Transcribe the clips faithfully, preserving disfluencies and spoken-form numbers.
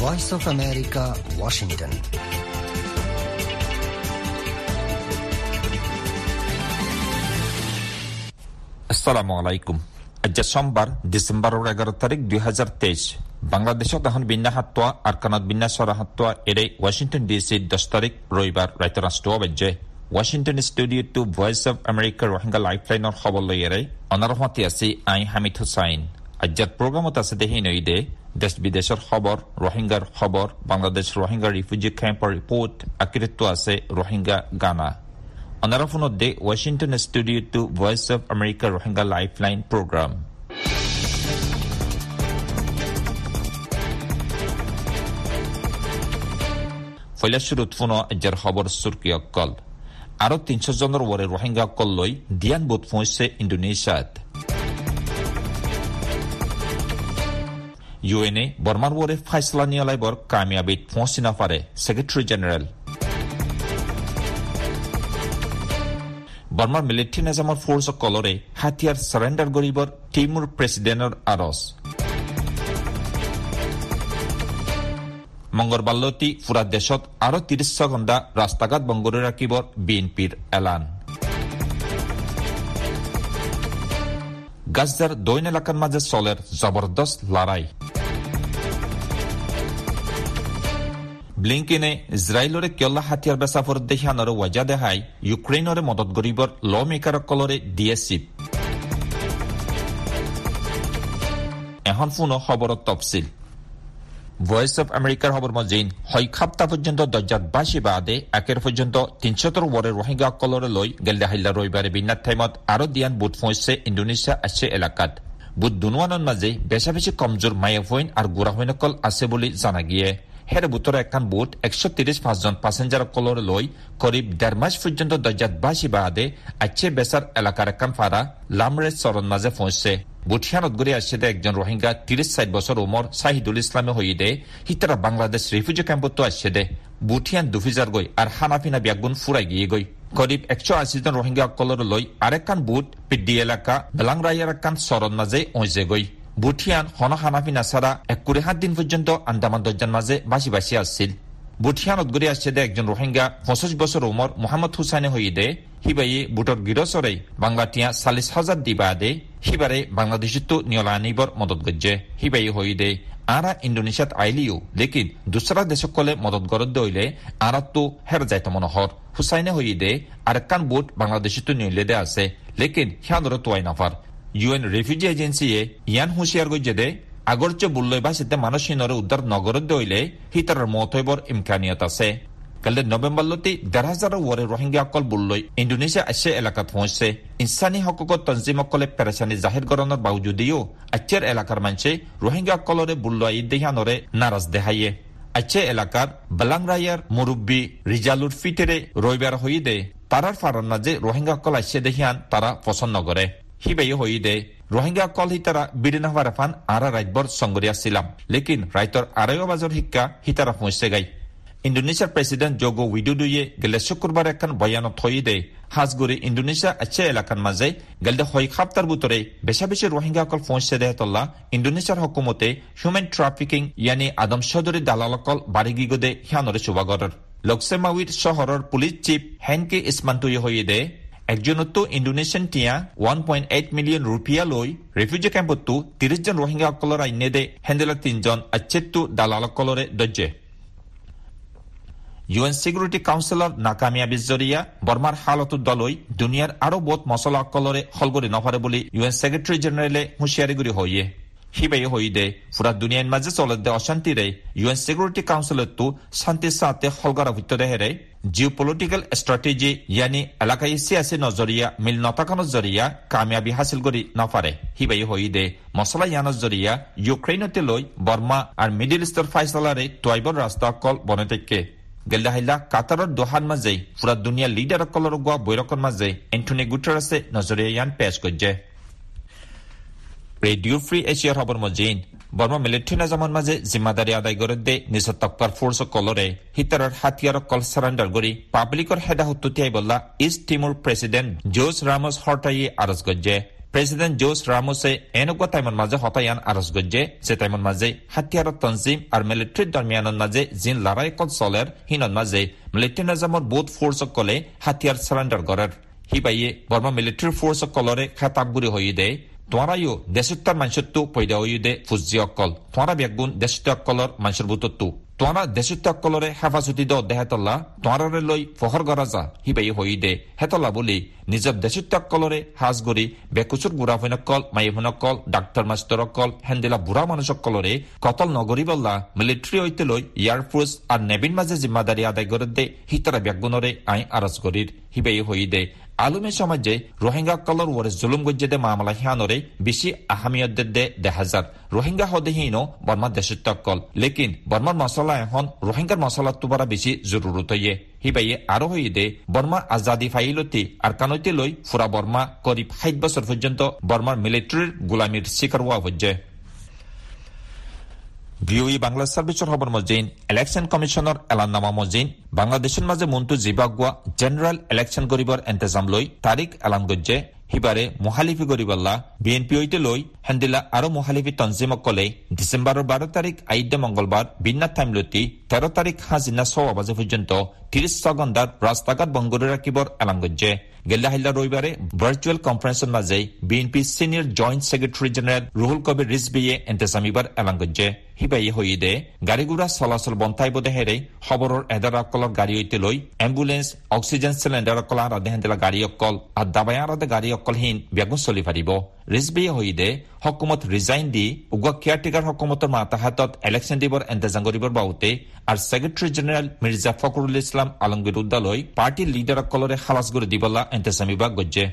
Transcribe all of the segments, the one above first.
Voice of America, Washington. আসসালামু আলাইকুম। আজ সোমবার ডিসেম্বরের এগারো তারিখ দুই হাজার তেইশ। বাংলাদেশত এখন বিন্যা হাত্তোয়া আর কানাত বিন্যা সরা হাত্তোয়া এরে ওয়াশিংটন ডিসি দশ তারিখ রবিবার রাইত রাষ্ট্র বাজ্যে Washington studio to Voice of America Rohingya লাইফলাইনের খবর লই এরে অনারহতি আছে আই হামিদ হুসাইন। আজ্জার প্রোগ্রামত আছে দেখি নই দে দেশ বিদেশের খবর, রোহিঙ্গার খবর, বাংলাদেশ রোহিঙ্গা রিফিউজি ক্যাম্পের রিপোর্ট, আকিরিত্ব আছে রোহিঙ্গা গানা। অনারফোনত দে Washington studio to Voice of America Rohingya lifeline program. ফয়লা শুরুত ফোন আজ্জার খবর সুরকি অক্কল। আরো তিনশো জনের ওরে রোহিঙ্গা অক্কল লই দিয়ান বোধ পৌঁছে ইন্দোনেশিয়াত। ইউএনএ বর্মার ওরে ফাইসলা নিয়ে লাইবর কামিয়াবিত পৌঁছে না পারে সেক্রেটারি জেনারেল। বর্মার মিলিটারি নিজামৰ ফোর্স কলরে হাতিয়ার সারেন্ডার গরিবর টিমুর প্রেসিডেন্টর আরস। মঙ্গলবারলতি পুরা দেশত আরো তিরিশ ঘণ্টা রাস্তাঘাট বন্ধ করে রাখিবর বিএনপির এলান। গাজার দৈন এলাকার মাঝে চলের জবরদস্ত লড়াই। ব্লিংকিনে ইসরায়েলরে কেলা হাতিয়ার বেচাফর দেখানোর ওয়াজা দেখাই ইউক্রেইনরে মদত গরিবর ল মেকার কলরে ডিএসিপ। এখন পুনঃ খবর তফসিল। ভয়েস অফ আমেরিকার খবর মজিন হয় সপ্তাহ পর্যন্ত দরজাত বাসি বাদে একের পর্যন্ত তিনশতর ওরে রোহিঙ্গা কলরে লই গেলদে হাইলা রবিবারে বিন্নাত টাইমত আরো দিয়ান বুট পৌঁছে ইন্দোনেশিয়া আছে এলাকাত। বুট দুনুয়ানোর মাঝে বেশা বেশি কমজোর মায়াফইন আর গুড়াহইন কল আছে বলে জানা গিয়ে। হের বুতর একখান বুট একশো তিরিশ পাঁচজন প্যাসেঞ্জার কলরে লই করিব দেড় মাস পর্যন্ত দরজাত বাসি বাদে আছে বেসার এলাকার একখান ফারা লামরেজ চরণ মাঝে পৌঁছে। বুটিয়ানত গড়ে আসছে একজন রোহিঙ্গা তিরিশ ষাট বছর উমর শাহিদুল ইসলামে হই দে হিতারা বাংলাদেশ রিফিউজি ক্যাম্পত আসছে দে। বুটিয়ান দুফিজার গই আর হানাফিনা ব্যাগুন ফুরাই গিয়ে গই করিব একশো আশি জন রোহিঙ্গা কলরে লই আরেকখান বুট পিডি এলাকা বেলাংরাইয়ার একখান চরণ মাঝে ওঁজে গই। বুটিয়ান হন হানাফিনা ছাড়া এক কুড়ি সাত দিন পর্যন্ত আন্দামান দরজার মাঝে বাসি বাসি আসছিল। বুটিয়ানত গড়ে আসছে দে একজন রোহিঙ্গা পঁচিশ বছর উমর মোহাম্মদ হুসাইনে হই দে হিবাই বুটর গিরসরে বাংলাটিয়া চাল্লিশ হাজার দিবা দে হিবারে বাংলাদেশিত নিয়লা আনিবর মদত গজ্জে হিবাই হই দে আরা ইন্দোনেশিয়াত আইলিও লেকিন দুসরা দেশক কলে মদত গরদ দইলে আরা তো হের যাইত মনোহর হুসাইনে হই দে আরেকখান বুট বাংলাদেশিত নিয়লে দে আছে লেকিন হিয়াদর তোয়াই নাফার। ইউএন রিফিউজি এজেন্সিয়ে ইয়ান হুঁশিয়ার গজ্জে দে আগর যে বুল্লই বাসিতে মানুষ হিনরে উদ্ধার নগরত দইলে হিতার মত হইবর ইমকানিয়ত আছে। কালে নভেম্বরলতি দেড় হাজার ওরে রোহিঙ্গা অকল বুল্লই ইন্দোনেশিয়া আসে এলাকাত পৌঁছে। ইনসানি হকুকত তঞ্জিম অকলে পেরেশানি জাহির করানোর বাউজুদিও আচ্ছের এলাকার মানুষে রোহিঙ্গা অকলরে বুল্লই দেহানরে নারাজ দেখাইয়ে। আচ্ছে এলাকার বেলাংরাইয়ার মুরব্বী রিজালুর ফিটেরে রবিবার হই দে তারার ফারার মাঝে রোহিঙ্গা অকল আসে দেখিয়ান তারা পছন্দ করে হিবাই হই দে রোহিঙ্গা কল হিতারা বিডিনাহার ফান আরা রাইতবর সংগরিয়া ছিলাম লেকিন রাইতর আড়াইও বাজর শিক্ষা হিতারা পৌঁছে গাই। ইন্দোনেশিয়ার প্রেসিডেন্ট জোগো উইডোডোয়ে গেলে শুক্রবার একখান বয়ানত হই দে হাজগুড়ি ইন্দোনেশিয়া আছে এলাকার মাঝে গেলদে হয় খাপ্তার বুতরে বেশা বেশি রোহিঙ্গা কল পৌঁছে দেহতল্লা ইন্দোনেশিয়ার হকুমতে হিউম্যান ট্রাফিকিং ইয়ানি আদম সদরি দালালকল বাড়ি গিগদে হিয়ানরে শুভাগরের। লক্সেমাউইর শহরের পুলিশ চিফ হেনকে ইসমান্তুয়ে হই দে একজনত ইন্দোনেশিয়ান টিয়া one point eight million rupiah লই রেফিউজি ক্যাম্পতো তিরিশ জন রোহিঙ্গা অকলর আইনে দে হেন্দেলা তিনজন আচ্ছেত্তু দালাল অকলরে দজ্জে। ইউএন সিকিউরিটি কাউন্সিলর নাকামিয়াবির জরিয়া বর্মার হালত দলই দুনিয়ার আরো বহুত মশলা অকলরে হলগরি নফারে বলে ইউএন সেক্রেটারি জেনারেলে হুঁশিয়ারি গুড়ি হইয়ে হিবাই হই দে পুরা দুনিয়ার মাঝে চলে দে অশান্তি রে ইউএন সিকিউরিটি কাউন্সিলের তো শান্তির সাথে হলগরা ভিত্ত দেহেরে জিও পলিটিক্যাল স্ট্র্যাটেজি ইয়ানি এলাকায় সিয়াসি নজরিয়া মিল নতাকানোর জরিয়া কামিয়াবি হাসিল করি নফারে হিবাই হই দে মশলা ইয়ানোর জরিয়া ইউক্রেইনতে লই বর্মা আর মিডিল ইস্টর ফাইসলারে তোয়াইবর রাস্তা কল বনে থেকে গেলদাহিলা কাতারর দোহান মাঝে পুরা দুনিয়ার লিডার কলর গোয়া বৈরকর মাঝে এন্টনি গুটারাসে নজরিয়া ইয়ান পেশ করছে। রেডিও ফ্রি এশিয়ার খবর মজিন বর্মা মিলিটারি নিজামৰ মাঝে জিম্মাদারি আদায় করে দে নিজ তক্কার ফোর্স কলরে হিতারর হাতিয়ার কল সারেন্ডার করি পাবলিকর হেডা হত্যুতিয়াই বললা East Timor president Jose Ramos হর্টাইয়ে আরজ গজ্জে। প্ৰেসিডেন্ট জোস ৰামোছে এনেকুৱা টাইমৰ মাজে হতায়ান আৰজ গজ্জে যে টাইমৰ মাজে হাতিয়াৰৰ তনজিম আৰু মিলিটাৰীৰ দৰমিয়ানৰ মাজে জিন লৰাই কল চলেৰ হিনৰ মাজে মিলিটাৰী নিজামৰ বহুত ফোৰ্স কলে হাতিয়াৰ সাৰেন্ডাৰ করার হিবাইয়ে বর্মা মিলিটাৰী ফোর্স কলরে খেতাবগুৰি হৈ দে তোৰায়ো দেশত্বৰ মানসত্ব পয়দা হৈ দে ফুজি অকল তোৰা বেগুন দেশত্ব অকলৰ মানসৰ বুতত্ব তোৰা দেশত্ব অকলৰে হেফাজতি দ দেহতলা তোৰাৰে লৈ ফহৰ গৰাজা হিবাইয়ে হৈ দে হেতলা বুলি নিজৰ দেশত্ব অকলৰে হাজগৰি বেকুচুৰ বুঢ়া ভনকল মাই ভনকল ডাক্তৰ মাষ্টৰ অকল হেন্দিলা বুঢ়া মানুষ অকলৰে কতল নগৰী বল্লা মিলিটাৰী ঐতে লৈ এয়াৰ ফোর্স আৰু নেভিৰ মাজে জিম্মাদাৰী আদায় কৰে দে হিতৰা বেগুনৰে আই আৰজ গৰিৰ হিবাইয়ে হৈ দে আলমে সমাজে রোহিঙ্গা কলর ওরে জুলুম গজ্জেদে মামলা হিয়ানরে বেশি আহামিয়ত দে দেহাজার রোহিঙ্গা হদেহীন বর্মা দেশত্যাকল লেকিন বর্মার মশলা এখন রোহিঙ্গার মশলা তোবারা বেশি জরুরত হইয়ে হিবাইয়ে আরো হই দে বর্মা আজাদি ফাইলতি আর কানৈতে লই ফুরা বর্মা করিব ষাট বছর পর্যন্ত বর্মার মিলিটারির গোলামির শিকার হওয়া হচ্ছে ভিওই বাংলা সার্ভিসৰ খবৰ মজিন ইলেকশন কমিশনৰ এলাননামা মজিন বাংলাদেশের মাঝে মন্তু জিবাগুয়া জেনারেল ইলেকশন করিবার ইন্তজাম লই তারিখ এলান গজ্জে হিবারে মুখালিফি করিবাল্লা বিএনপি হইতে লই হেন্দিলা আরো মুখালিফি তনজিমক কলে ডিসেম্বরের বারো তারিখ আইডে মঙ্গলবার বিন্না টাইমলতি তেরো তারিখ হাজিনা ছ বাজে পর্যন্ত ত্রিশ ঘণ্টার রাস্তাঘাট বন্ধ করে রাখিবার এলান গজ্জে গেল্লাহিল্লা রবিবারে ভার্চুয়াল কনফারেন্সের মাঝে BNP senior joint secretary general Ruhul Kabir রিজবিয়ে ইন্তজামিবার এলান গজ্জে হিবাইয়ে হই দে গাড়ি গুড়া চলাচল বন্ধাইব দেহেৰে খবৰৰ এডাৰ অকলৰ গাড়ী ঐতে লৈ এম্বুলেন্স অক্সিজেন সিলিন্ডাৰ অকল আৰু দেহেন্দিলা গাড়ী অকল আৰু দাবায়াৰ গাড়ী অকলহীন বেগুন চলি পাৰিব ৰিজবিয়ে হই দে হকুমত ৰিজাইন দি উগুৱা কেয়াৰটেকাৰ হকুমতৰ মাতাহাতত ইলেকশন দিবৰ ইন্তজাম কৰিবৰ বাউতে আৰু সেক্ৰেটাৰী জেনাৰেল মিৰ্জা ফখৰুল ইছলাম আলমগীৰ উদ্দালৈ পাৰ্টিৰ লিডাৰ অকলৰে খালাস কৰি দিবলা ইন্তজামিবা গজ্জে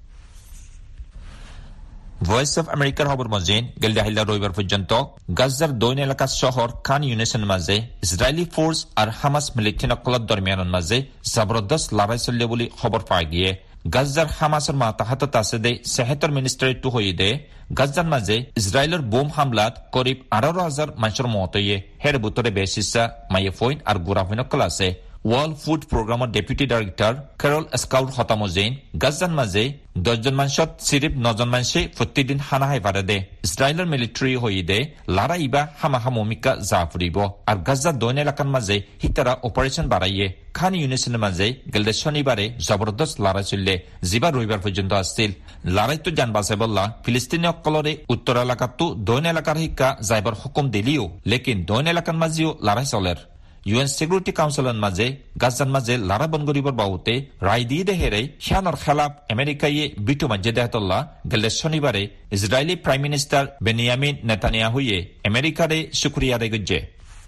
ভয়েস অফ আমেরিকার খবর মজিন গেলদাহিল্লা রবিবার পর্যন্ত গাজার দৈন এলাকা শহর খান ইউনিসের মাঝে ইসরায়েলি ফোর্স আর হামাস মিলিটারি নকলত দরমিয়ানের মাঝে জবরদস্ত লড়াই চললে বলে খবর পাওয়া গিয়ে গাজার হামাসের মাতাহাতত আছে দে সেহেতর মিনিস্টারিটো হয়ে দে গাজার মাঝে ইসরায়েলের বোম হামলাত করিব আঠারো হাজার মানুষের মত হয়ে হের বুতরে বেশ হিসা মাইয়ে ফইন আর গুড়াফইন নকল আছে ওয়ার্ল্ড ফুড প্রোগ্রামের ডেপুটি ডাইরেক্টর ক্যারল স্কাউট হতামজেইন গাজার মাঝে দশজন মানুষত সিরিপ নজন মানুষে প্রতিদিন হানাহাই পারে দে ইসরায়েলের মিলিটারি হয়ে দে লারা ইবা হামাহা মমিকা যা ফুরিব আর গাজার দৈন এলাকার মাঝে হিতারা অপারেশন বাড়াইয়ে খান ইউনিসের মাঝে গেলদে শনিবারে জবরদস্ত লড়াই চললে যিবা রবিবার পর্যন্ত আসছিল লড়াই তো জান বাঁচে বললা ফিলিস্তিনি অকলরে উত্তর এলাকাতো দৈন এলাকার শিক্ষা যাইবার হুকুম দিলিও লেকিন দৈন এলাকার মাঝেও লড়াই চলের ইউএন সিকিউরিটি কাউন্সিলের মাঝে গাজার মাঝে লড়া বন করিবার বাবুতে রায় দিয়ে দেহেরে শিয়ানর খেলাফ আমেরিকাইয়ে বিটু মাঝে দেহতল্লা গেলে শনিবারে ইসরায়েলি প্রাইম মিনিস্টার বেনিয়ামিন নেতানিয়াহুয়ে আমেরিকারে শুক্রিয়া আদায় গজ্জে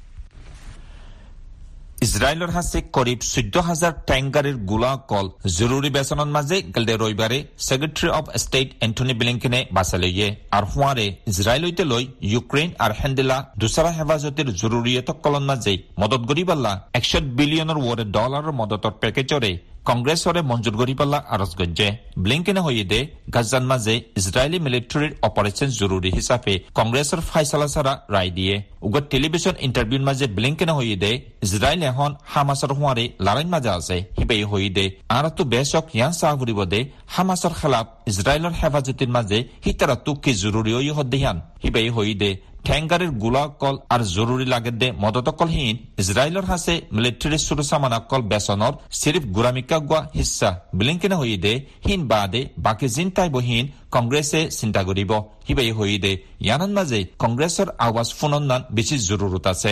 ইসরায়েলের হাতে করিব চৈধ্য হাজার ট্যাঙ্ক গাড়ির গোলা কল জরুরি বেতনের মাঝে গেলদে রবিবারে সেক্রেটারি অব স্টেট এন্টনি ব্লিংকেনে বাঁচালইয়ে আর হুয়ারে ইসরায়েল হইতে লই ইউক্রেন আর হেন্দিলা দুসরা হেফাজতের জরুরিয়ত কলন মাঝে মদত গরিবাল্লা একশো বিলিয়নের ওরে ডলারের মদতর প্যাকেজরে কংগ্রেসরে মঞ্জুর করি পাল্লা আরজ গজ্জে ব্লিংকেনে হয়ে দে গাজার মাঝে ইসরায়েলি মিলিটারির অপারেশন জরুরি হিসাবে কংগ্রেসের ফাইসলা ছাড়া রায় দিয়ে উগত টেলিভিশন ইন্টারভিউর মাঝে ব্লিংকেনে হয়ে দে ইসরায়েল এখন হামাসর হুয়ারে লড়াইর মাঝে আছে হিবাই হয়ে দে আর তো বেশক ইয়ান চাহ ফুরিব দে হামাসর খেলাফ ইসরায়েলের হেফাজতির মাঝে হিতারা তো কি জরুরি হই হদ্দিহান হিবাই হয়ে দে ঠ্যাঙ্গারের গোলা কল আর জরুরি লাগে দে মদতকলহীন ইসরায়েলের হাসে মিলিটারি সুরসামানাকল বেসনর সিরিফ গুরামিকা গুয়া হিসা ব্লিংকেনে হই দে হিন বাদে বাকি জিনতাই বহীন কংগ্রেসে চিন্তা করিব হিবাই হই দে ইয়ানন মাঝে কংগ্রেসের আওয়াজ ফুনন্নান বেশি জরুরত আছে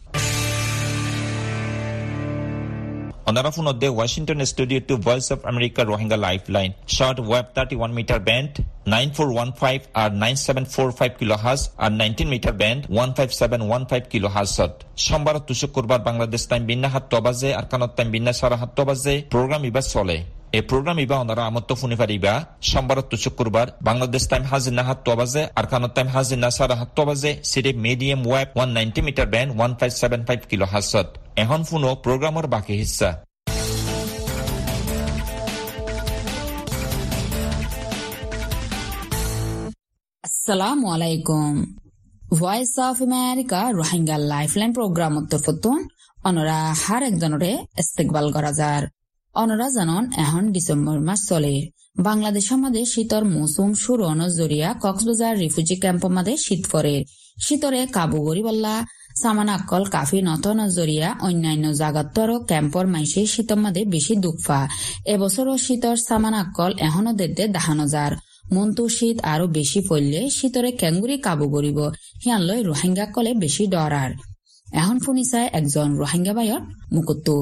Another phone of the Washington studio to Voice of America Rohingya Lifeline. Short web thirty-one meter band nine four one five or nine seven four five kilohertz or nineteen meter band one five seven one five kilohertz. সোমবার to শুক্রবার Bangladesh time বিন্না সাতটা বাজে আর কানত time বিন্না সাড়ে সাতটা বাজে programme ইবা চলে এই প্রোগ্রাম ইবা ওনারা আমত্ত শুনি পারিবা সোমবার to শুক্রবার বাংলাদেশ টাইম হাজিনা সাতটা বাজে আর কানত টাইম হাজিনা সাড়ে সাতটা বাজে সিরিপ medium wave one ninety meter band one five seven five kilohertz. এখন শুনো প্রোগ্রামের বাকি হিস্সা আসসালামু আলাইকুম Voice of America Rohingya lifeline program উত্তরফতুন অনরা হার একজনরে ইস্তেকবাল করা যার অনরা জানন এখন ডিসেম্বর মাস চলে বাংলাদেশের মাঝে শীতর মৌসুম শুরু হওয়ার জরিয়া কক্সবাজার রিফিউজি ক্যাম্পের মাঝে শীত পরে শীতরে কাবু গরিবল্লা সামানাক্কল কাফি নতন জরিয়া অন্যান্য জাগাতর ক্যাম্পর মাইসে শীতর মাঝে বেশি দুঃখা এবছরও শীতর সামানাক্কল এখনো দেড় দাহানো যার মন্তু শীত আরো বেশি পড়লে শীতরে ক্যাঙ্গুরি কাবু গরিব হিয়ান লই রোহিঙ্গা কলে বেশি ডরার এখন শুনিছাই একজন রোহিঙ্গা বাইর মুকুত্তু।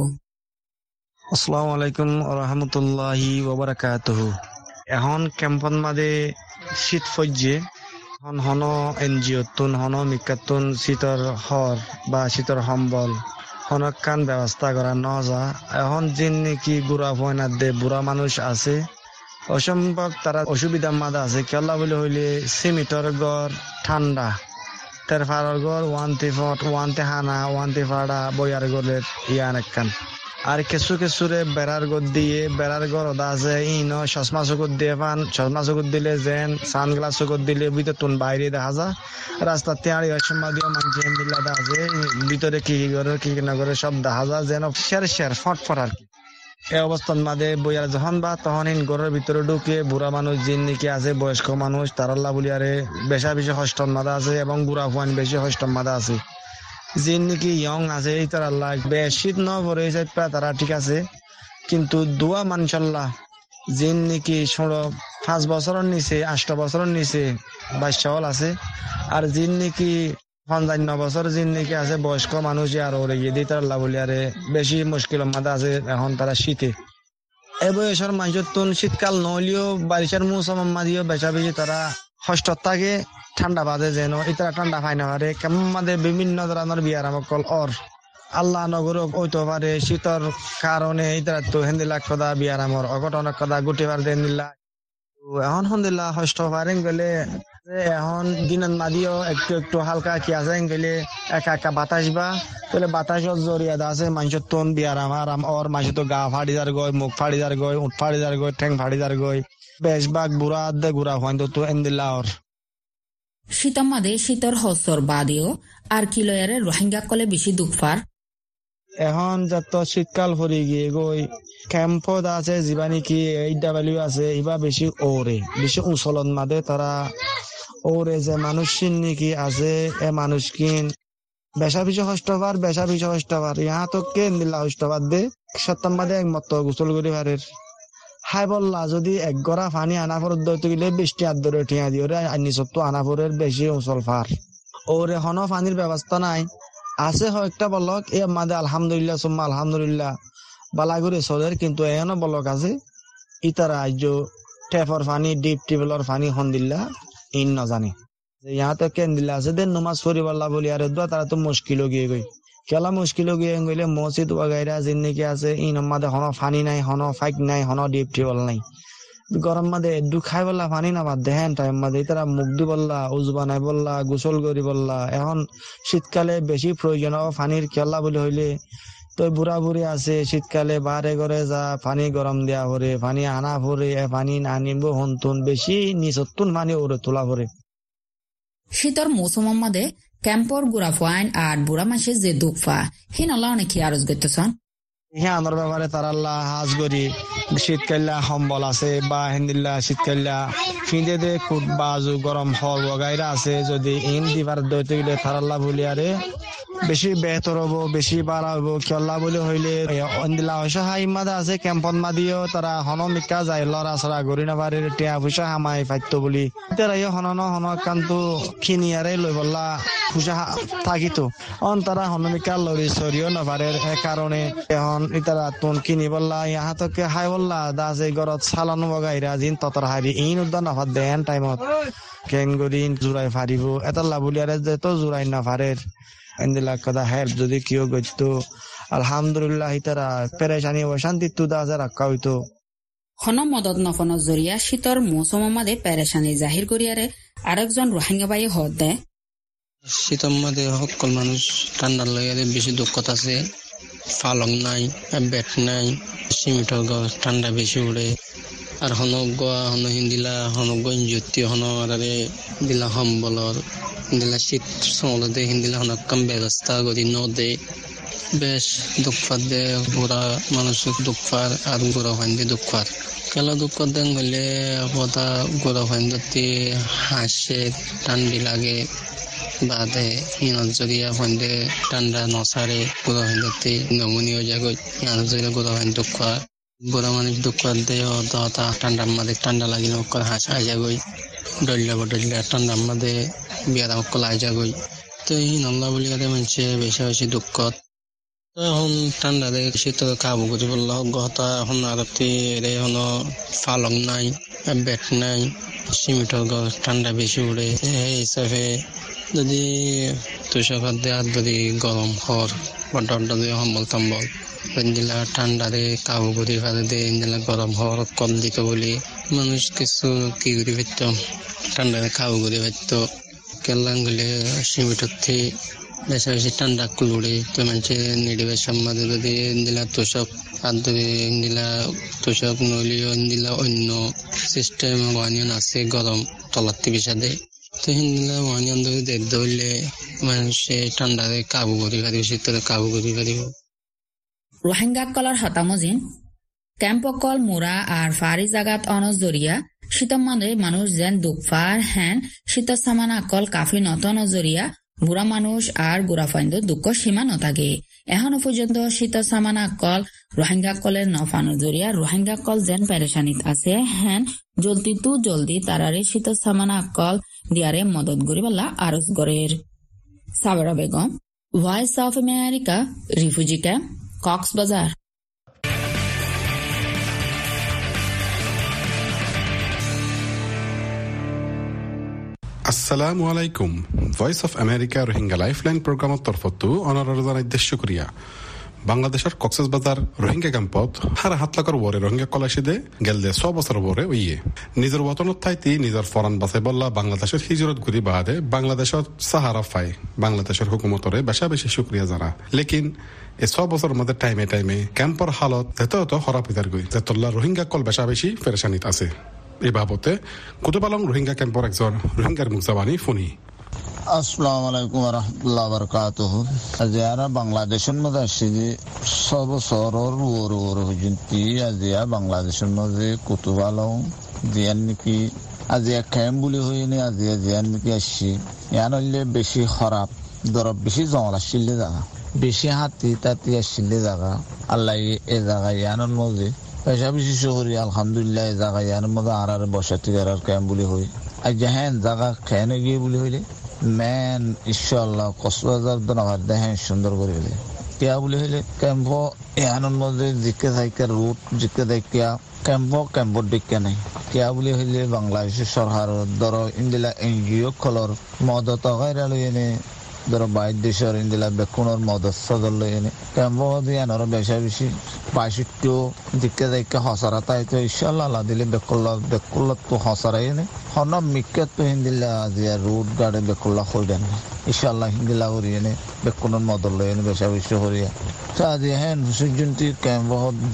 আসসালামু আলাইকুম রহমতুল্লাহি ওয়া বারাকাতুহু। এখন ক্যাম্পন মাঝে শীত ফজ্জে হন হন এনজিও তুন হন মিকাতুন শীতর হর বা শীতর সম্বল হনকান ব্যবস্থা করা নজা এখন যিন নাকি বুড়া ফয়না দে বুড়া মানুষ আছে অসম্ভব তারা অসুবিধার মাঝে আছে কেলা বলে হইলে সিমিটর গড় ঠান্ডা তার ফাড়ার গড় ওয়ানতে ফট ওয়ানতে হানা ওয়ানতে ফাড়া বইয়ার গড়ের ইয়ান একখান আর কিছু কিছুরে বেড়ার গড় দিয়ে বেড়ার গড় ওদা আছে ইনো চশমা চকুর দিয়ে পান চশমা চকুর দিলে যেন সানগ্লাস চকুর দিলে ভিতর তুন বাইরে দেখা যা রাস্তার তেয়ারি অসম্ভব দিয়ে মানুষ দিল্লাদা আছে ভিতরে কি কি করে কি কি না করে সব দেখা যায় যেন শের শের ফট ফট আর কি। এই অবস্থার মাঝে বইয়ার যখন বা তখন ইন ঘরের ভিতরে ঢুকে বুড়া মানুষ যিন নাকি আছে বয়স্ক মানুষ তারাল্লা বলিয়ারে বেশা বেশি হস্টন মাদা আছে এবং বুড়া ফুয়ান বেশি হস্টন মাদা আছে যিন নাকি ইয়ং আছে তার আল্লাহ বেশিত ন পরে তারা ঠিক আছে কিন্তু দুয়া মানসাল্লাহ যিন নাকি ষোলো পাঁচ বছরের নিচে আষ্ট বছরের নিচে বাচ্চাওয়াল আছে আর যিন নাকি পঞ্চান্ন বছর যিন নাকি আছে বয়স্ক মানুষ আর ওরে গিয়ে দিয়ে তার আল্লাহ বলিয়ারে বেশি মুশকিলের মাঝে আছে এখন তারা শীতে এই বয়সের মানুষের তুন শীতকাল নহলেও বারিশার মৌসুম মাঝেও বেশা বেশি তারা হস্ত থাকে ঠান্ডা বাজে যেন ইতারা ঠান্ডা পাই না পারে কেমন মাঝে বিভিন্ন ধরনের বিয়ার আমকল অর আল্লাহ নগর ওইতে পারে শীতর কারণে ইতারা তো হেন্দিলাক কদা বিয়ার আমর অঘটন কদা গুটি পার দেন দিল্লা এখন হন্দিল্লা হস্ত পারেন গেলে এখন দিনের মাদিও একটু একটু হালকা কি আছে গেলে একা একা বাতাস বা তাহলে বাতাসের জরিয়া আছে মানুষের তোন বিয়ার আমার ওর মানুষের তো গা ফাড়ি যার গয় মুখ ফাড়ি যার গয় উঠ ফাড়ি যার গয় ঠ্যাং ফাড়ি যার গয় বেশবাগ বুড়া দে গুড়া হয় তো এন্দিল্লা ওর শীতর মাঝে শীতর হস্তর বাদেও আর কি লয়ারে রোহিঙ্গা কলে বেশি দুঃখার এখন যত শীতকাল ভরে গিয়ে গই ক্যাম্পত আছে জীবানি কি এইটা ভ্যালু আছে ইবা বেশি ওরে বেশি উচলন মাদে তারা ওরে যে মানুষ নাকি আছে এ মানুষ কিন বেশা বেশি হস্তবার বেশা বেশি হস্তবার ইহা তো কে দিল্লা হস্তবার দে সপ্তাহ মাদে একমত গোসল করি পারে হাই বললা যদি এক গড়া পানি আনা পর দইতে গেলে বৃষ্টি হাত ধরে ঠিয়া দিয়ে নিচত তো আনা পরের বেশি উচল ফার ওরে হন পানির ব্যবস্থা নাই আছে একটা বলক এ মাদে আলহামদুলিল্লাহ সুম্মা আলহামদুলিল্লাহ বালা করে চলের কিন্তু এখনো বলক আছে ইতারা আজ টেপর পানি ডিপ টিউবওয়েলর পানি হন দিল্লা ইন না জানে ইহা তো কেন দিল্লা আছে দেন নমাজ পড়ি বললা বলি আর তারা তো মুশকিল গিয়ে গই কেলা মুশকিল গিয়ে গেলে মসজিদ ওয়াগাইরা জিন্দিগি আছে ইন মাদে হন পানি নাই হন ফাইক নাই হন ডিপ টিউবওয়েল নাই গরম মাদে এডু খাই বললা পানি না বাদ দেখেন টাইম মাদে তারা মুখ দি বললা উজবা নাই বললা গোসল করি বললা এখন শীতকালে বেশি প্রয়োজন পানির কেলা বলে হইলে তো বুড়া বুড়ি আছে শীতকালে বারে ঘরে যা পানি গরম দেয়া ভরে পানি আনা ভরে পানি না নিব হন্তুন বেশি নিচতুন পানি ওরে তোলা ভরে শীতর মৌসুমের মাঝে ক্যাম্পর গুড়া ফাইন আর বুড়া মাসে যে দুঃখা হিন আল্লাহ অনেক আরজ করতেছন হ্যাঁ আমার ব্যাপারে তার আল্লাহ হাজ করি শীতকাল্লা সম্বল আছে বা হিন্দিল্লা শীতকাল্লা ফিঁদে দে খুব বাজু গরম হল বগাইরা আছে যদি ইন দিবার দইতে গেলে তার আল্লাহ বলি আরে বেশি বেহতর হবো বেশি বাড়া হবো কেল্লা বলে হইলে অন্দিল্লা অসহায় মাদা আছে ক্যাম্পন মাদিও তারা হনমিকা যায় লড়া ছড়া করি না পারে টিয়া পয়সা হামাই ফাইতো বলি তারা হনন হন কান্তু খিনিয়ারে লই বললা পয়সা থাকিত অন তারা হনমিকা লড়ি সরিও না পারে কারণে এখন ইতারা তুন কিনি বললা ইহা তোকে হাই বললা দাসে গরত সালানো বগাইরা জিন ততর হারি ইন উদ্দান না দেন টাইমত কেঙ্গরিন জুরাই ফারিব এতাল্লা বলিয়ারে যে তো জুরাই না পারে এন্দিলা কথা হেল্প যদি কেউ গইতো আলহামদুলিল্লাহ তারা পেরেশানি ও শান্তি তু দাজা রাখা হইতো হন মদত নফন জরিয়া শীতর মৌসুম মাদে পেরেশানি জাহির করিয়ারে আরেকজন রোহিঙ্গা বাই হদ দেয় শীতর মাদে সকল মানুষ ঠান্ডার লাগে বেশি দুঃখত আছে পালং নাই বেট নাই সিমেন্টর গাছ ঠান্ডা বেশি উড়ে আর হনক হন হিন্দিলা হনক ইঞ্জুতি হন দিলা সম্বলর দিলা শীত সমলতে হিন্দিলা হনক কাম ব্যবস্থা করি নদে বেশ দুঃখার দে পুরা মানুষের দুঃখার আর গোড়া ফাইন্দে দুঃখার খেলা দুঃখ দেন গেলে পথা গোড়া ফাইন্দতে হাসে ঠান্ডি লাগে বাদে হিনত জরিয়া ফাইন্দে ঠান্ডা নসারে গোড়া ফাইন্দতে নমনীয় জায়গায় হিনত জরিয়া গোড়া ফাইন্দ দুঃখ গোড়া মানুষ দুঃখার দেয় হতা ঠান্ডার মাঝে ঠান্ডা লাগিলে অক্ষর হাসা যাগই ডলিয়া বডলিয়া ঠান্ডার মাঝে বিয়ারা অক্ষর আই যাগই তো এই নল্লা বলি কাতে মানুষে বেশি বেশি দুঃখ এখন ঠান্ডা দেয় শীত খাবো কিছু বললো গহতা এখন আরতি এখন ফালং নাই বেট নাই সিমেন্টের গছ ঠান্ডা বেশি উড়ে এই হিসাবে যদি তুষার দিয়ে আর যদি গরম হর বা ডর দিয়ে সম্বল টম্বল দিলা ঠান্ডারে কাবু করি ফেলে দিয়ে দিলা গরম হওয়ার কম দিকে বলি মানুষ কিছু কি করি ফেরত ঠান্ডারে কাবু করি ফেরত কেলাম গেলে সিমেন্টের থেকে বেশি বেশি ঠান্ডা কুলুড়ে তো মানুষের নিডিবের সম্বন্ধে যদি দিলা তোষক আর যদি দিলা তোষক নইলেও দিলা অন্য সিস্টেম ওয়ানিয়ন আছে গরম তলার থেকে সাথে তো হিন্দিলা ওয়ানিয়ন ধরে দেখ ধরলে মানুষে ঠান্ডারে কাবু করি পারিব শীতরে কাবু করি পারিব রোহিঙ্গাসকলৰ হতামজিন কেম্পকল মুৰা আৰু ফাৰি জাগাত অনজ জৰিয়া শীতমানে মানুষ যেন দুঃখার হ্যান শীত সামানাকল কাফি নত নজরিয়া বুড়া মানুষ আর গুড়া ফাইন্দ দুঃখ সীমা নথাকে এখনো পর্যন্ত শীত সামানাকল রোহিঙ্গাকলের নফানো জরিয়া রোহিঙ্গাকল যেন পেরেশানিত আছে হ্যান জলদি তু জলদি তারারে শীত সামানাকল দিয়ারে মদত গরিবাল্লা আরজ গরের Sabera Begum Voice of America refugee camp Cox's Bazar. আসসালামু আলাইকুম Voice of America Rohingya lifeline প্রোগ্রামৰ তৰফতো অনাৰৰ জনাই শুক্ৰিয়া বাংলাদেশৰ কক্সবাজাৰ রোহিঙ্গা ক্যাম্পত হারা হাত লাখৰ ওরে রোহিঙ্গা কলাশিদে গেলদে ছ বছর ওরে ওইয়ে নিজের ওতনত ঠাইতে নিজের ফরান বাঁচাই বললা বাংলাদেশের হিজরত ঘুরি বাদে বাংলাদেশত সাহারা ফাই বাংলাদেশের হুকুমতরে বেশা বেশি শুক্রিয়া জানা লেকিন এই ছ বছরের মধ্যে টাইমে টাইমে ক্যাম্পর হালত যেত হতো খরাপ হইতার গই যেতল্লা রোহিঙ্গা কল বেশা বেশি পেরেশানিত আছে এই বাবতে কুতুবালং রোহিঙ্গা ক্যাম্পর একজন রোহিঙ্গার মুখজাবানি ফোনি আসসালামু আলাইকুম ওয়া রাহমাতুল্লাহি ওয়া বারাকাতুহু আজিয়ারা বাংলাদেশের মধ্যে আসছে যে সব সরর ওর ওর হুজুন্তি আজিয়া বাংলাদেশের মধ্যে কুতুবালং জিয়ান নাকি আজিয়া ক্যাম্প বলি হইনি আজিয়া জিয়ান নাকি আসছি ইয়ান হইলে বেশি খারাপ দরব বেশি জঙ্গল আসলে জায়গা বেশি হাতি তাতি আসলে জায়গা আল্লাহ এ জায়গা ইয়ানোর মধ্যে পেশা বেশি শহরি আলহামদুলিল্লাহ এই জায়গা ইয়ানোর মধ্যে আর আর বসতি আর ক্যাম্প বলি হই আজ হ্যাঁ জায়গা খেয়ে গিয়ে বলি হইলে মেন ইনশাআল্লাহ কক্সবাজার দনাবার দেখেন সুন্দর করে হইলে কেয়া বলি হইলে ক্যাম্প ইয়ানোর মধ্যে জিকে থাইকা রুট জিকে থাইকা ক্যাম্প ক্যাম্পর দিকে নাই কেয়া বলি হইলে বাংলাদেশের সরকার ধর ইন্দিলা এনজিও খলর মদত গাইরা লই এনে ধরো বাইর দেশের ইন্দিলা বেকুনের মদত সদর লই এনে ক্যাম্প ইয়ানোর বেশা বেশি বাইশিটো দিকে থাইকা হসারা তাই তো ইনশাআল্লাহ আল্লাহ দিলে বেকুল্লা বেকুল্লা তো হসারাই এনে হন মিক্কাত তো হিন্দিলা আজিয়া রুট গাড়ে বেকুল্লা হইডেন ইনশাআল্লাহ হিন্দিলা করি এনে বেকুনের মদত লই এনে বেশা বেশি করিয়া আজি হেন সুজুন্তি ক্যাম্প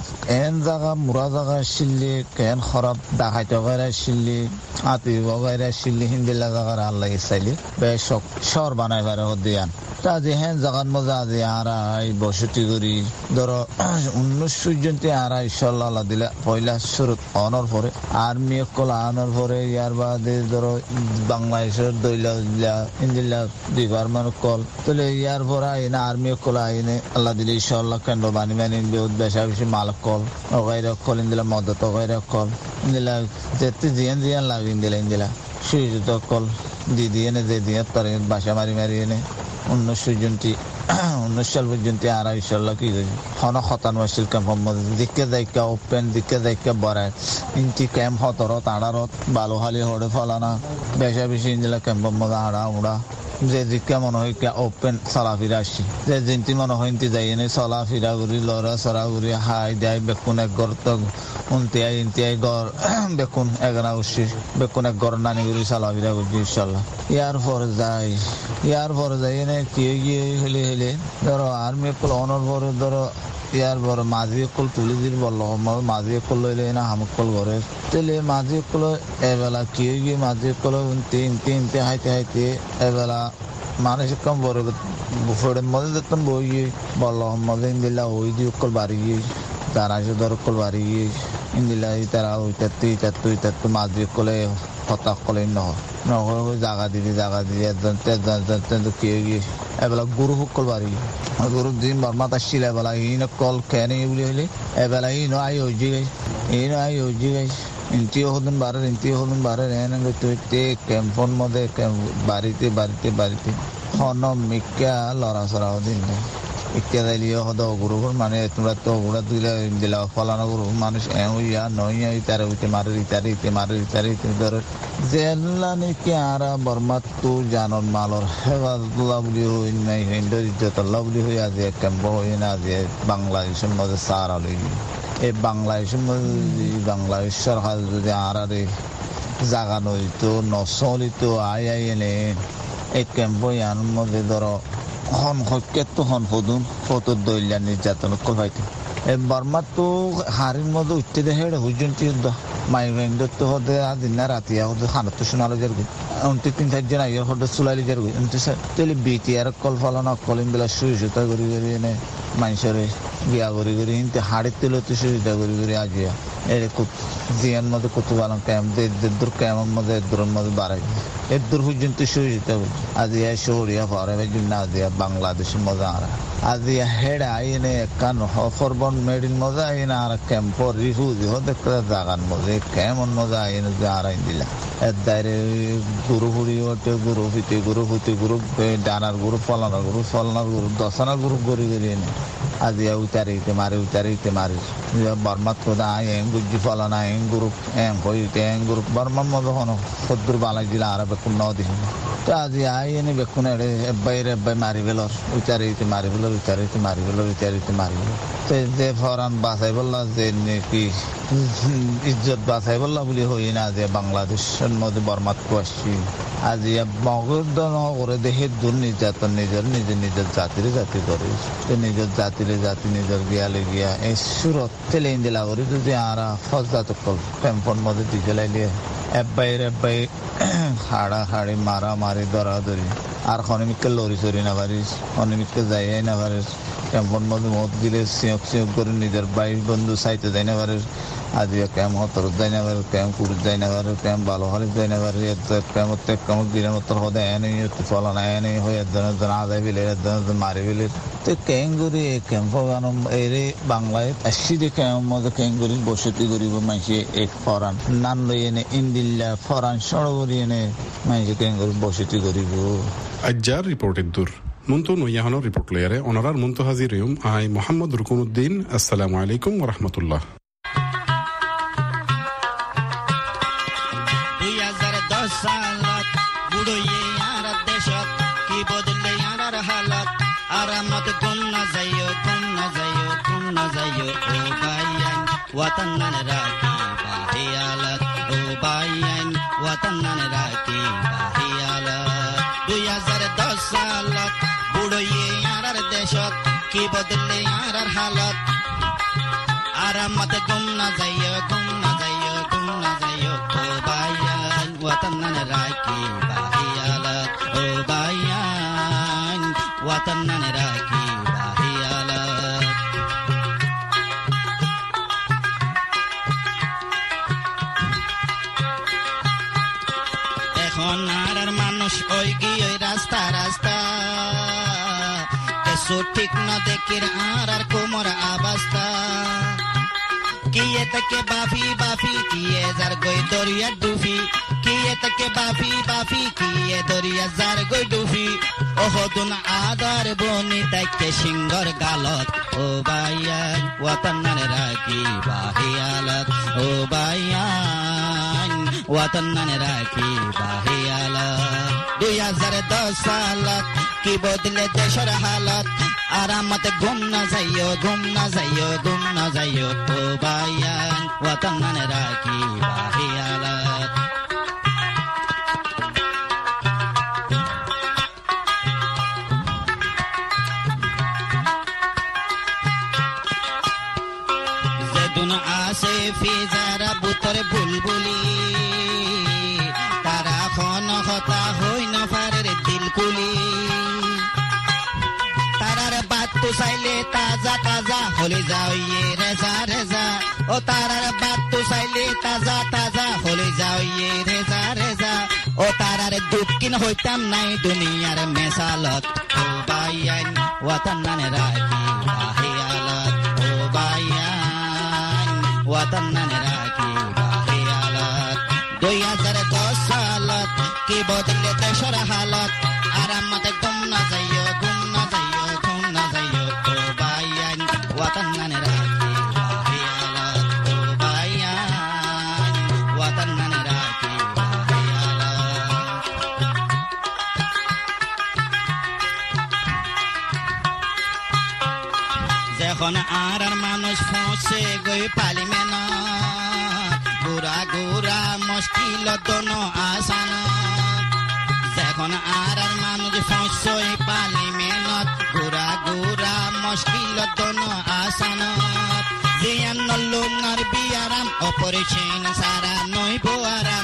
এন জায়গা মুরা জায়গা শিল্লি কেন খারাপ ডাকাইতে গাইরা শিল্লি হাতি গাইরা শিল্লি হিন্দিলা জায়গার আল্লাহ চাইলি বেশ শহর বানাই পারে দিয়ান আজি হেন জায়গার মধ্যে আজি আরা এই বসতি করি ধরো উনিশ সুজুন্তি আরা ইনশাআল্লাহ আল্লাহ দিলে পয়লা শুরুত অনর পরে আর্মি কল আনর পরে ইয়ার বাদে ধরো বাংলাদেশের দইলা হিন্দিলা ডিপার্টমেন্ট কল তাহলে ইয়ার পরে আইনে আর্মি কল আইনে আল্লাহ দিলে ইনশাআল্লাহ কেন্দ্র বানি বানি বহুত বেশা বেশি মাল কল ওগাইরা কল ইন্দিলা মদত ওগাইরা কল ইন্দিলা যেতে জিয়ান জিয়ান লাগে ইন্দিলা ইন্দিলা সুইজত কল দি দিয়ে নে দিয়ে দিয়ে তার বাসা মারি মারি এনে উনিশ জুনটি উনিশ সাল পর্যন্ত আর ইনশাআল্লাহ কি হন খতান মাসিল ক্যাম্প দিকে দায়িকা ওপেন দিকে দায়িকা বড়ায় ইনটি ক্যাম্প হতরত আড়ারত বালুহালি হড়ে ফলানা বেশা বেশি ইন্দিলা ক্যাম্প মধ্যে আড়া উড়া যে দিকে মনে হয় ওপেন চলাফিরা আসছি যে জিনটি মনে হয় ইনটি যাই এনে চলাফিরা ঘুরি লড়া চড়া ঘুরি হাই দেয় বেকুন এক গড় তো উনতিয়াই ইনতিয়াই গড় বেকুন এগানা উঠছি বেকুন এক গড় নানি ঘুরি চলাফিরা ঘুরছি ইনশাল্লাহ ইয়ার পরে যাই ইয়ার পরে যাই এনে কি গিয়ে হলে হলে ধরো আর্মি কল অনর পরে ধরো ইয়ার বড় মাঝি কল তুলি দিল বলল মাঝি কল লইলে না হামুক কল ঘরে তেলে মাঝি কল এবেলা কি গিয়ে মাঝি কল তিন তিনতে হাইতে হাইতে এবেলা মানুষ কম বড় বুফের মধ্যে দেখতাম বই বল মধ্যে ইন্দিলা ওই দিয়ে কল বাড়ি গিয়ে তারা এসে ধর কল বাড়ি গিয়ে ইন্দিলা তারা ওই তাত্তু তাত্তু তাত্তু মাছ দিয়ে কলে হতা কলে নহ নহর জাগা দিদি জাগা দিদি একজন তেজন কে গিয়ে এবেলা গরু সকল বাড়ি গরু দিন বর্মাত আসছিল এবেলা ইন কল কেনে বলি হলে এবেলা ইন আই হজি গাই ইন আই হজি গাই ইন্টিও হদুন বারের ইন্টিও হদুন বারের এনে তুইতে ক্যাম্পন মধ্যে বাড়িতে বাড়িতে বাড়িতে হন মিকা লড়া সরা দিন ইত্যা দিলিও হদ গরুর মানে তোমরা তো ওরা দিলে দিলা ফলানো গরু মানুষ এয়া নইয়া ইতারে উঠে মারে ইতারে ইতে মারে ইতারে ইতে ধরে জেলানি কি আরা বর্মাত তো জানন মালর হেফাজতুল্লাহ বলি হই নাই হিন্দু ইজ্জতুল্লাহ বলি হই আজ ক্যাম্প হই না আজ বাংলাদেশের মধ্যে সারা লই এই বাংলাদেশের মধ্যে বাংলাদেশ সরকার যদি আরারে জাগা নইতো নচলিতো আই আই এনে এই ক্যাম্প ইয়ার মধ্যে ধরো হন হকেত তো হন হদুন ফটোর দইলা নির্যাতন কলবাইতে এ বর্মার তো হারির মধ্যে উঠতে দেখে হুজুনটি মাইগ্রেন্ড তো হতে দিন না রাতি হতে খানত তো শোনালো যার উনটি তিন চারজন আইয়ার হতে চুলাইলি যার উনটি তেলে বিটি আর কল ফলানো কলিম বেলা শুই সুতা করি করি এনে মানুষরে বিয়া করি করি ইনতে হাড়ির তেলে তো সুবিধা করি করি আজিয়া এর জিয়ার মধ্যে কত ভালো ক্যাম দূর ক্যামের মধ্যে দূরের মধ্যে বাড়াই এর দূর পর্যন্ত শুয়ে যেতে হবে আজিয়া শহরিয়া ফরে জন্য আজিয়া বাংলাদেশের মধ্যে আরা আজিয়া হেড আইনে কান হরবন মেডিন মধ্যে আইনে আর ক্যাম্প রিফিউজি হতে জাগান মধ্যে কেমন মজা আইনে যে আরাই দিলা এর দায়রে গরু হুড়ি ওঠে গরু ফিতে গরু ফুতে গরু ডানার গরু ফলানোর গরু ফলানোর গরু দশানার গরু গড়ি গড়ি এনে আজিয়া উতারিতে মারে উতারিতে মারে বর্মাত কোদা আই এং গুজি ফলানা এং গরু এং হইতে এং গরু বর্মার মধ্যে হনো সদ্দুর বালাই দিলা আর বেকুন ন দিন তো আজি আই এনে বেকুন এড়ে এব্বাই রে এব্বাই মারি বেলর উতারিতে মারি বেলর উতারিতে মারি বেলর উতারিতে মারি বেলর যে ফরান বাঁচাই বললা যে নাকি ইজ্জত বাঁচাই বললা বলি হই না যে বাংলাদেশের মধ্যে বর্মাত আসছি আজি মগদ করে দেহে দূর নির্যাতন নিজের নিজের নিজের জাতির জাতি করে নিজের জাতির জাতি নিজের গিয়ালে গিয়া এই সুরত তেলে ইন্দিলা করি যদি আর ফজাত ক্যাম্পর মধ্যে দিকে লাগিয়ে এব্বাই এব্বাই হাড়া হাড়ি মারা মারি ধরা ধরি আর হনিমিককে লড়ি চড়ি না পারিস হনিমিককে যাই না পারিস ক্যাম্পর মধ্যে মত দিলে সিয়ক সিয়ক করে নিজের ভাই বন্ধু চাইতে যাই না পারিস আজি ক্যাম্প হতর যাই না পারে ক্যাম্প কুড়ি যাই না পারে ক্যাম্প ভালো হলে যাই না পারে ক্যাম্প ক্যাম্প দিনের মতো হদে এনে ফলন এনে হয়ে একজন একজন আদায় বিলে একজন একজন মারি বিলে তো ক্যাঙ্গুরি ক্যাম্প এরে বাংলায় আসছি যে ক্যাম্প মধ্যে ক্যাঙ্গুরি বসতি করিব মাইসে এক ফরান নান লই এনে ইন্দিল্লা ফরান সড়গরি এনে মাইসে ক্যাঙ্গুরি বসতি করিব আজ্জার রিপোর্টের দূর মুন্তু নইয়াহনের রিপোর্ট লয়ারে অনারার মুন্তু হাজির হইম আই মোহাম্মদ রুকুনুদ্দিন আসসালামু আলাইকুম ওয়া রাহমাতুল্লাহ দুই হাজার দশ সালত বুড়োয়ে আর দেশত কি বদলে আর হালত আরামত গুম না যাইও গুম না যাইও গুম না যাইও ও বাইয়ান ওয়াতান না রাখি বাহিয়ালত ও বাইয়ান ওয়াতান না রাখি বাহিয়ালত দুই হাজার দশ সালত বুড়োয়ে আর দেশত কি বদলে আর হালত আরামত গুম না যাইও গুম না যাইও গুম না যাইও ও বাইয়ান ওয়াতান না রাখি বাহিয়ালত ও বাইয়ান ওয়াতান না রাখি বাহিয়ালত এখন আর মানুষ ওই গিয়ে রাস্তা রাস্তা কেসু ঠিক না দেখির আর আর কোমর আবাস্তা কিয়ে তাকে বাফি বাফি কিয়ে যার গই দরিয়া ডুফি কিয়ে তাকে বাফি বাফি কিয়ে দরিয়া যার গই ডুফি ওহদুন আদার বনি তাকে সিংহর গালত ও বাইয়ান ওয়াতান না রাখি বাহিয়ালত ও বাইয়ান ওয়াতান না রাখি বাহিয়ালত দুই হাজার দশ সালত কি বদলে দেশের হালত আরামত গুম না যাইও গুম না যাইও গুম না যাইও ও বাইয়ান ওয়াতান না রাখি বাহিয়ালত যেদুন আসে ফিজারা বুতরে বুলবুলি তারা খন হতা হই না পারে দিল কুলি তাজা তাজা হলে যাও ইয়ে রেজা রেজা ও তারার বাত তো চাইলে তাজা তাজা হলে যাও ইয়ে রেজা রেজা ও তারার দুঃখিন হইতাম নাই দুনিয়ার মেসালত ও বাইয়ান ওয়াতান নানে রাখি বাহিয়ালত ও বাইয়ান ওয়াতান নানে রাখি বাহিয়ালত দুই হাজার দশ সালত কি বদলে দেশের হালত আরামতে গুম না যাইও গুম না যাইও গুম না যাইও ও বাইয়ান ওয়াতান নানে রাখি বাহিয়ালত ও বাইয়ান ওয়াতান নানে রাখি যখন আর আর মানুষ ফসে গই পালি মেন গুড়া গুড়া মুশকিল দোন আসান যখন আর আর মানুষ ফসে পালি মেনত গুড়া গুড়া মুশকিল দোন আসান জিয়ান নল্লুনার বিয়ারাম অপরিচিন সারা নইব আরাম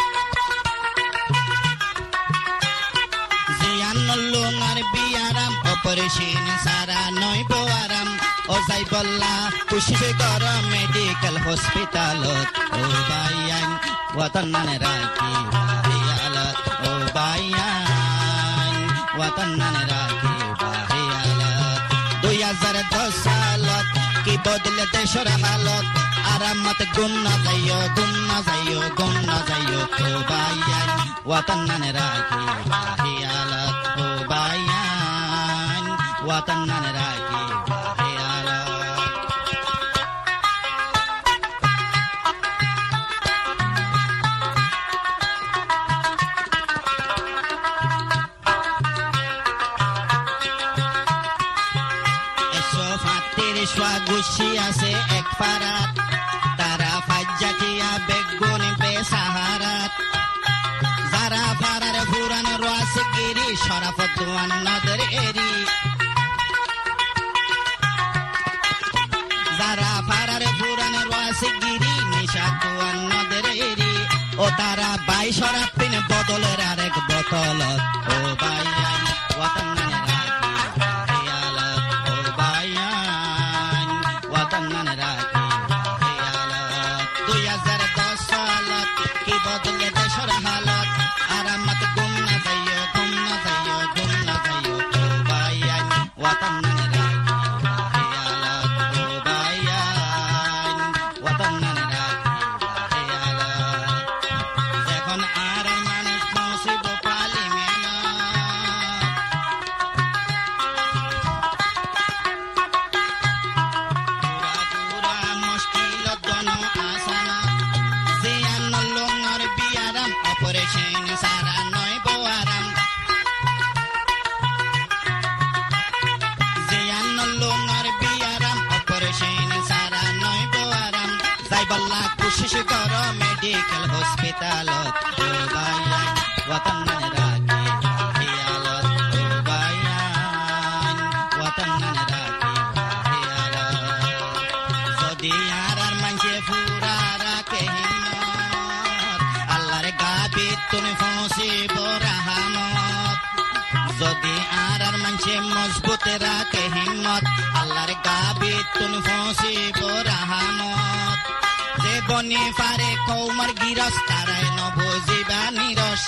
জিয়ান নল্লুনার বিয়ারাম অপরিচিন সারা নইব আরাম ও যাইবল্লা কুশিবে কর মেডিকেল হসপিটালত ও বাইয়ান ওয়াতান নানে রাখি বাহিয়ালত ও বাইয়ান ওয়াতান নানে রাখি বাহিয়ালত দুই হাজার দশ সালত কি বদলে দেশের হালত আরামত গুম না যাইও গুম না যাইও গুম না যাইও ও বাইয়ান ওয়াতান নানে রাখি বাহিয়ালত ও বাইয়ান ওয়াতান নানে রাখি গুছি আছে এক পারাত তারা ফাজ্জাকিয়া বেগুন বেসাহারাত যারা পারার পুরান রাসগিরি শরাফতুয়ান নদর এরি যারা পারার পুরান রাসগিরি নিশাতুয়ান নদর এরি ও তারা বাই শরাফিন বদলের আরেক বোতল ও বাইয়ান ওয়াতান নানে রাখি বাহিয়ালত ও বাইয়ান ওয়াতান নানে রাখি বাহিয়ালত দুই হাজার দশ সালত কি বদলে দেশের হালত আরামত গুম না যাইও গুম না যাইও গুম না যাইও ও বাইয়ান ওয়াতান নানে রাখি বাহিয়ালত ও বাইয়ান ওয়াতান নানে রাখি বাহিয়ালত যখন আর মানুষ মুসিব পালি মেনা গুড়া গুড়া মুশকিল দোন আসানা জিয়ান নল্লুনার বিয়ারাম অপারেশন সারা নয় বোয়ারাম জিয়ান নল্লুনার বিয়ারাম অপারেশন সারা নয় বোয়ারাম যাইবল্লা কোশিশ কর মেডিকেল হসপিটালত ও বাইয়ান ওয়াতান নানে রাখি বাহিয়ালত ও বাইয়ান ওয়াতান নানে রাখি বাহিয়ালত যদি আর আর মানছে ফুরা রাখে হিম্মত আল্লাহর গাবি তুমি ফসিব রাহমত যদি আর আর মানছে মজবুত রাখে হিম্মত আল্লাহর গাবি তুমি ফসিব রাহমত যে বনি পারে কৌমার গিরস তারাই নবজিবা নিরস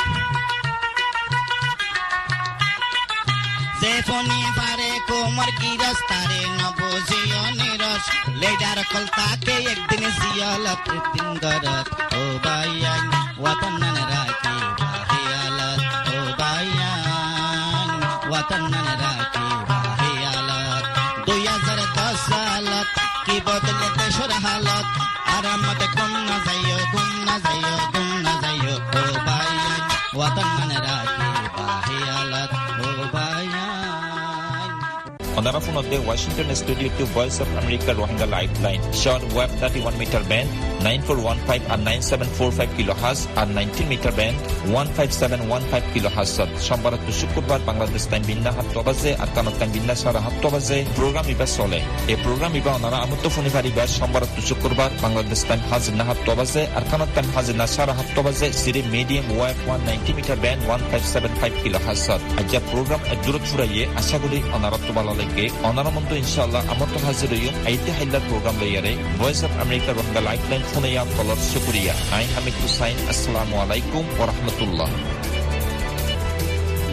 যে ফনি পারে কোমর গিরস তারে নবজিও নিরস লেডার কল তাকে একদিন জিয়ালত দিন গরত ও বাইয়ান ওয়াতান নানে রাখি বাহিয়ালত ও বাইয়ান ওয়াতান নানে রাখি বাহিয়ালত দুই হাজার দশ সালত কি বদলে দেশের হালত আরামত গুম না যাইও গুম না যাইও গুম না যাইও ও বাইয়ান ওয়াতান নানে রাখি বাহিয়ালত ও বাইয়ান Onara phone Washington Studio to Voice of America Rohingya Lifeline. Short web thirty-one meter band nine four one five and nine seven four five kilohertz and nineteen meter band one five seven one five kilohertz. Shombar to Shukurbar Bangladesh time binna hatto baje R Kanat time binna sara hatto baje program iba sole. এই program iba onara amutto phone paribar Shombar to Shukurbar Bangladesh time hazir na hatto baje R Kanat time hazir na sara hatto baje siri medium wave one ninety meter band one five seven five kilohertz. Ajja program edurut furaye asha kori onara to balale লগে অনারমন্ত ইনশাআল্লাহ আমত হাজির হইম আইতে হাইলার programme লইয়ারে voice of America রঙ্গা lifeline ফোনে কলর শুকরিয়া আই হামিদ হুসাইন আসসালামু আলাইকুম ওয়া রাহমাতুল্লাহ